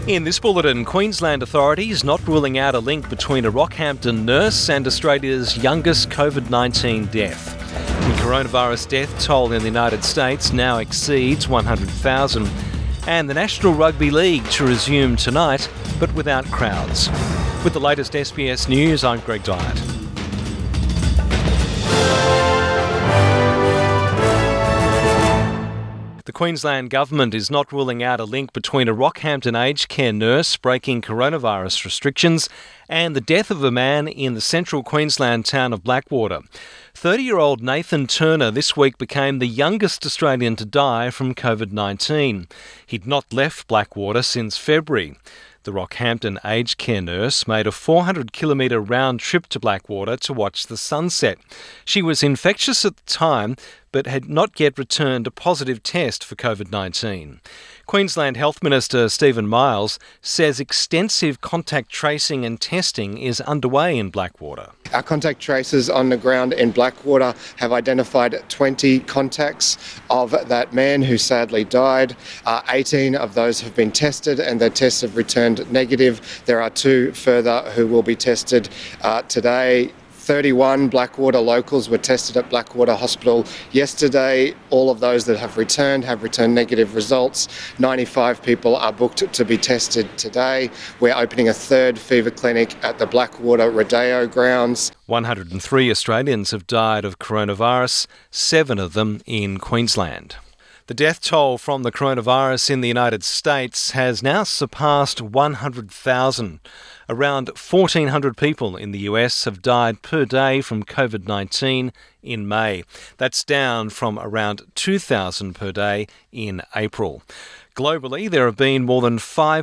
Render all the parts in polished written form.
In this bulletin, Queensland authorities not ruling out a link between a Rockhampton nurse and Australia's youngest COVID-19 death. The coronavirus death toll in the United States now exceeds 100,000. And the National Rugby League to resume tonight, but without crowds. With the latest SBS News, I'm Greg Dyett. The Queensland Government is not ruling out a link between a Rockhampton aged care nurse breaking coronavirus restrictions and the death of a man in the central Queensland town of Blackwater. 30-year-old Nathan Turner this week became the youngest Australian to die from COVID-19. He'd not left Blackwater since February. The Rockhampton aged care nurse made a 400-kilometre round trip to Blackwater to watch the sunset. She was infectious at the time, but had not yet returned a positive test for COVID-19. Queensland Health Minister Stephen Miles says extensive contact tracing and testing is underway in Blackwater. Our contact tracers on the ground in Blackwater have identified 20 contacts of that man who sadly died. 18 of those have been tested and their tests have returned negative. There are 2 further who will be tested today. 31 Blackwater locals were tested at Blackwater Hospital yesterday. All of those that have returned negative results. 95 people are booked to be tested today. We're opening a 3rd fever clinic at the Blackwater Rodeo grounds. 103 Australians have died of coronavirus, 7 of them in Queensland. The death toll from the coronavirus in the United States has now surpassed 100,000. Around 1,400 people in the US have died per day from COVID-19 in May. That's down from around 2,000 per day in April. Globally, there have been more than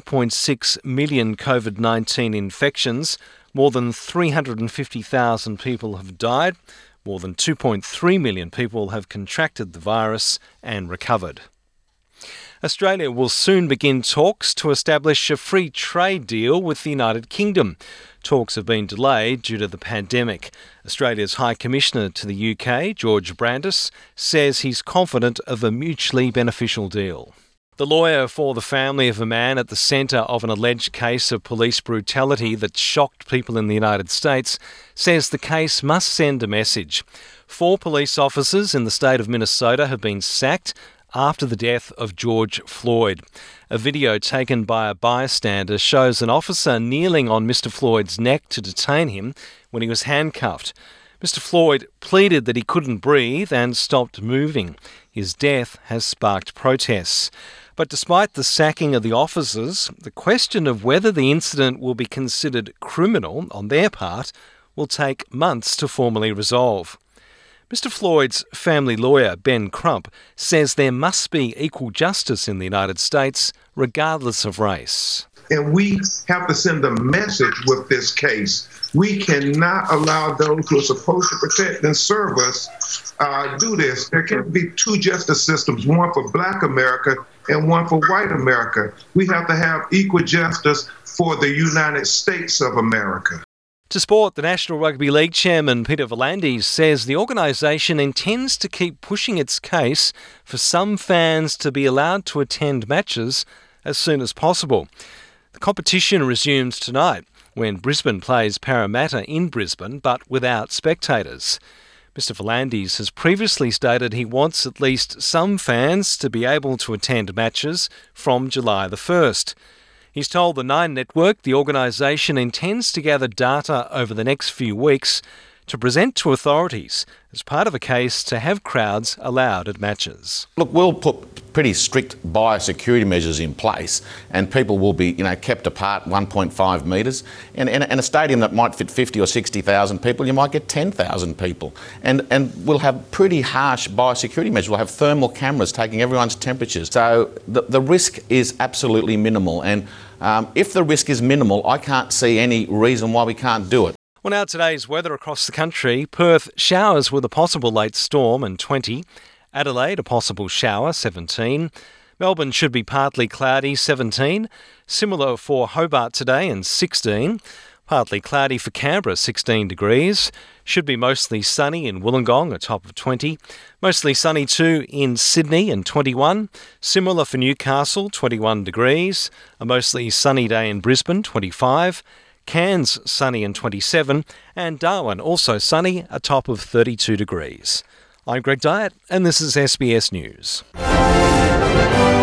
5.6 million COVID-19 infections. More than 350,000 people have died. More than 2.3 million people have contracted the virus and recovered. Australia will soon begin talks to establish a free trade deal with the United Kingdom. Talks have been delayed due to the pandemic. Australia's High Commissioner to the UK, George Brandis, says he's confident of a mutually beneficial deal. The lawyer for the family of a man at the centre of an alleged case of police brutality that shocked people in the United States says the case must send a message. 4 police officers in the state of Minnesota have been sacked after the death of George Floyd. A video taken by a bystander shows an officer kneeling on Mr. Floyd's neck to detain him when he was handcuffed. Mr. Floyd pleaded that he couldn't breathe and stopped moving. His death has sparked protests. But despite the sacking of the officers, the question of whether the incident will be considered criminal on their part will take months to formally resolve. Mr. Floyd's family lawyer, Ben Crump, says there must be equal justice in the United States, regardless of race. And we have to send a message with this case. We cannot allow those who are supposed to protect and serve us do this. There can't be 2 justice systems, one for Black America and one for white America. We have to have equal justice for the United States of America. To sport, the National Rugby League chairman Peter V'landys says the organisation intends to keep pushing its case for some fans to be allowed to attend matches as soon as possible. The competition resumes tonight when Brisbane plays Parramatta in Brisbane but without spectators. Mr. V'landys has previously stated he wants at least some fans to be able to attend matches from July the 1st. He's told the Nine Network the organisation intends to gather data over the next few weeks to present to authorities as part of a case to have crowds allowed at matches. Look, we'll put pretty strict biosecurity measures in place and people will be kept apart 1.5 metres. In a stadium that might fit 50 or 60,000 people, you might get 10,000 people. And we'll have pretty harsh biosecurity measures. We'll have thermal cameras taking everyone's temperatures. So the risk is absolutely minimal. And if the risk is minimal, I can't see any reason why we can't do it. Well, now today's weather across the country. Perth, showers with a possible late storm and 20. Adelaide, a possible shower, 17. Melbourne should be partly cloudy, 17. Similar for Hobart today and 16. Partly cloudy for Canberra, 16 degrees. Should be mostly sunny in Wollongong, a top of 20. Mostly sunny too in Sydney and 21. Similar for Newcastle, 21 degrees. A mostly sunny day in Brisbane, 25. Cairns sunny and 27. And Darwin also sunny, a top of 32 degrees. I'm Greg Dyett, and this is SBS News.